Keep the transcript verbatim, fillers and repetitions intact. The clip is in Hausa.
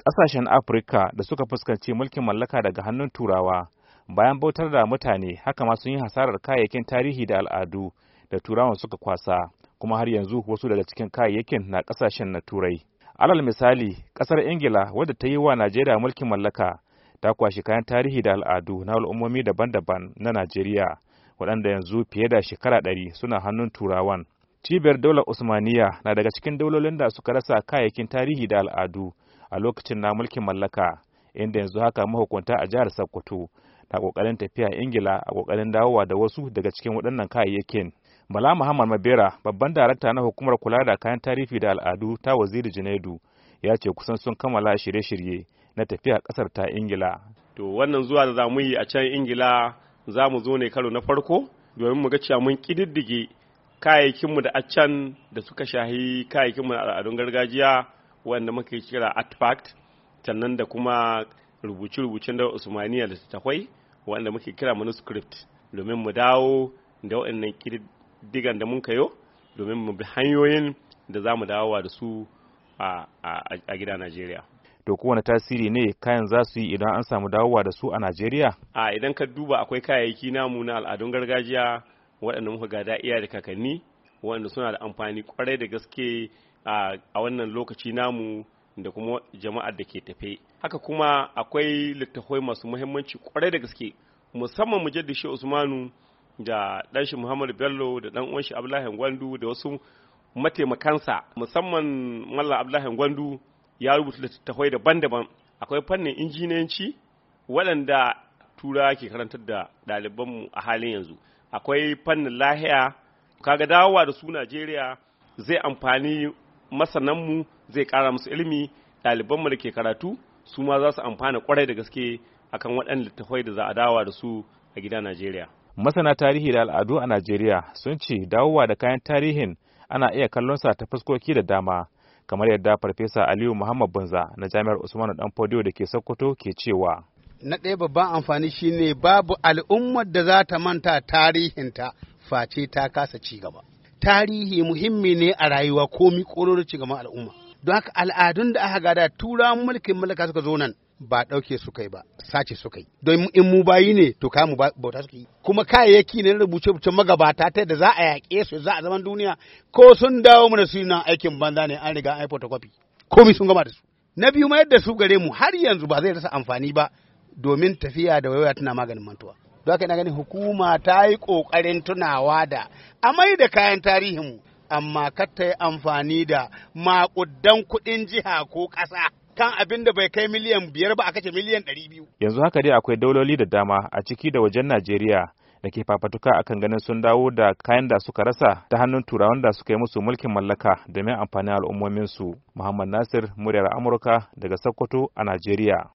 ƙasashen Afirka da suka fuskanci mulkin mallaka daga hannun Turawa bayan bautar da mutane haka ma sun yi hasarar kayayyakin tarihi da al'adu da Turawan suka kwasa, kuma har yanzu wasu daga cikin kayayyakin na ƙasashen na Turai. Alal misali, ƙasar Ingila wadda ta yi wa Najeriya mulkin mallaka ta kwashi kayan tarihi da al'adu na al'ummomi daban-daban na Najeriya waɗanda yanzu fiye da shekara ɗari suna hannun Turawan. Cibiyar daular Usmaniya na daga cikin daulolin da suka rasa kayayyakin tarihi da al'adu a lokacin na mulkin mallaka, inda yanzu haka mahukunta a jihar Sokoto na kokarin tafiya Ingila a kokarin dawowa da wasu daga cikin waɗannan kayayyakin. Bala Muhammad Mabera, babban darakta na hukumar kula da kayan tarihi da al'adu ta Waziri Junaidu, ya ce kusan sun kammala shirye-shirye na tafiya ƙasar ta Ingila. To wannan zuwa da zamu yi a can Ingila za mu zo ne karo na farko domin mu ga cewa mun kididdige kayayyakinmu da a can da suka shahi kayayyakinmu na al'adun gargajiya wanda muka kira artifact, sannan da kuma rubuce-rubucen da Usmaniya da tattafai wanda muke kira manuscript, domin mu dawo da waɗannan ƙididdigan da mun kayo domin mu bi hanyoyin da za mu dawowa da su a gida Najeriya. To kowane tasiri ne kayan za su yi idan an samu dawowa da su a Najeriya? A idan ka duba akwai kayayyaki namu na al'adun gargajiya waɗanda muka gada iya da kakanni waɗanda suna da amfani kwarai da gaske a wannan lokaci namu da kuma jama'ar da ke tafe. Haka kuma akwai littattafai masu muhimmanci kwarai da gaske, musamman Mujaddid Shehu Usmanu da ɗanshi Muhammadu Bello da ɗan uwanshi Abdullahi Gwandu da wasu mataimakansa, musamman Mallam Abdullahi Gwandu ya rubuta littattafai daban-daban. Akwai fannin injiniyanci waɗanda Turawa ke karantar da ɗalibanmu a halin yanzu. Akwai fannin lahiya, kaga dawowa da su Najeriya zai amfani masananmu, zai ƙara musu ilimi, ɗalibanmu da ke karatu su ma za su amfana kwarai da gaske akan waɗannan littattafai da za a dawowa da su a gida Najeriya. Masana tarihi da al'adu a Najeriya sun ce dawowa da kayan tarihin ana iya kallon sa ta fuskoki da dama, kamar yadda Farfesa Aliyu Muhammad Bunza na Jami'ar Usmanu Danfodiyo da ke Sokoto ke cewa. Na ɗaya babban amfani shine babu al'ummar da za ta manta tarihinta face ta kasa ci gaba. Tarihi muhimmi ne a rayuwa komi ƙororin ci gaban al'umma. Don haka al'adun da aka gada turawan mulkin mallaka suka zo nan ba ɗauke su kai ba, sace su kai. Don in mu bayi ne to kayan mu bauta suke yi. Kuma kayayyaki ne rubuce-rubucen magabata ta da za a yaƙe su za a zaman duniya ko sun dawo mana su nan aikin banza ne an riga an yi photocopy. Komi sun gama da su. Na biyu mayar da su gare mu har yanzu ba zai rasa amfani ba domin tafiya da waiwaya tana maganin mantuwa. Don haka ina ganin hukuma ta yi ƙoƙarin tunawa da a mai da kayan tarihinmu, amma kar ta yi amfani da maƙudan kuɗin jiha ko ƙasa kan abin da bai kai miliyan biyar ba a kace miliyan ɗari biyu. Yanzu haka dai akwai dauloli da dama a ciki da wajen Najeriya da ke fafatuka akan ganin sun dawo da kayan da suka rasa ta hannun Turawan da suka yi musu mulkin mallaka domin amfanin al'ummominsu. Muhammad Nasir, muryar Amurka daga Sokoto a Najeriya.